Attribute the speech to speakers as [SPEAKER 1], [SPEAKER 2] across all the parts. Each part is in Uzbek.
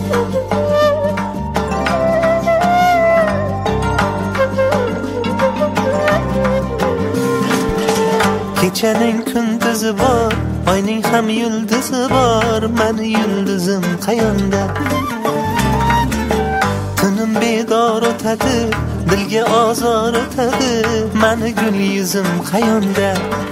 [SPEAKER 1] Kechaning kunduzi bor, oyning ham yulduzi bor, mani yulduzim qayonda? Tunim bedor o'tadi, dilga ozor o'tadi, mani gul yuzim qayonda?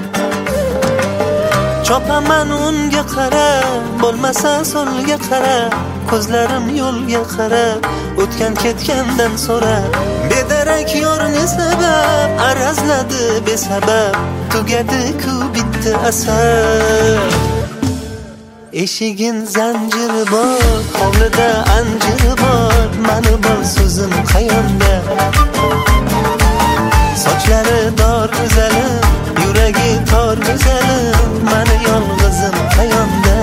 [SPEAKER 1] Chopaman unga qara, bo'lmasa so'lga qara, ko'zlarim yo'lga qara, o'tgan ketgandan so'ra. Bedarak yorni sabab, arazladi besabab, tugadi-ku bitti asar. Eshigin zanjiri bor, hovlida anjiri bor, mani bor so'zim qayonda? Sochlari dor go'zalim, yuragi tor go'zalim, mani yolg'izim qayonda?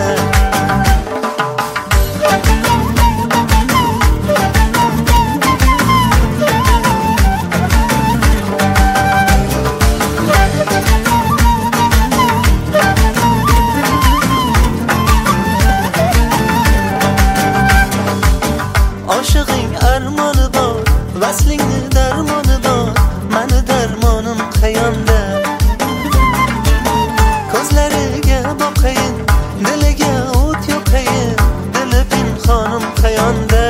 [SPEAKER 1] Oshig'ing armoni bor, vaslingni darmoni bor, mani darmonim qayonda? Ko'zlariga boqayin, diliga o't yoqayin, dili pinhonim qayonda?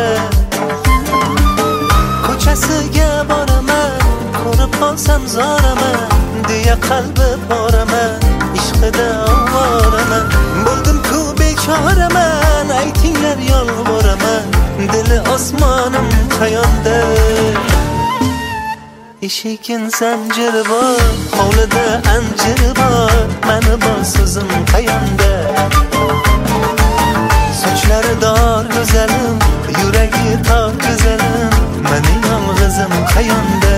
[SPEAKER 1] Ko'chasiga boraman, ko'rib qolsam zoraman, deya qalbi poraman, ishqida ovoraman. Bo'ldim-ku bechoraman, aytinglar yolvoraman, dili osmonim qayonda? Eshigin zanjiri bor, hovlida anjiri bor, mani bor so'zim qayonda? Sochlari dor go'zalim, yuragi tor go'zalim, mani yolg'izim qayonda?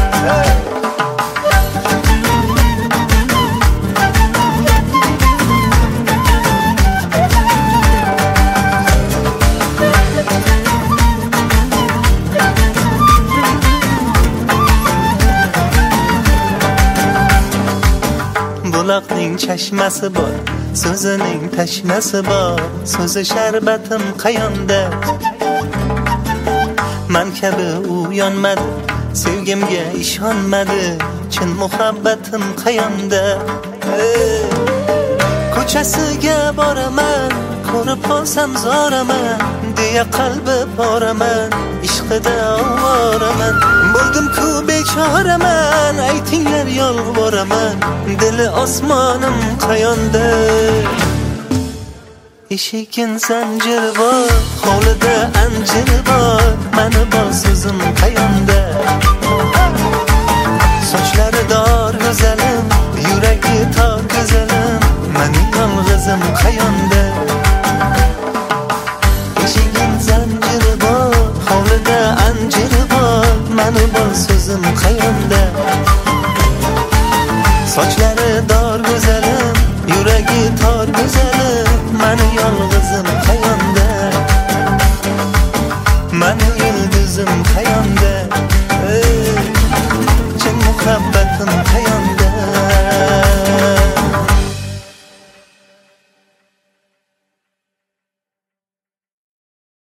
[SPEAKER 1] Buloqning chashmasi bor, so'zining tashnasi bor, so'zi sharbatim qayonda? Man kabi u yonmadi, sevgimga ishonmadi, chin muhabbatim qayonda? Ko'chasiga boraman, ko'rib qolsam zoraman, deya qalbi poraman, ishqida ovoraman. Bo'ldim-ku bechoraman, aytinglar yolvoraman, dili osmonim qayonda? Eshigin zanjiri bor, hovlida anjiri bor, mani bor so'zim qayonda? Sochlari dor go'zalim, yuragi tor go'zalim, mani yolg'izim qayonda? Eshigin zanjiri bor, hovlida anjiri bor, mani bor so'zim qayonda? Sochlari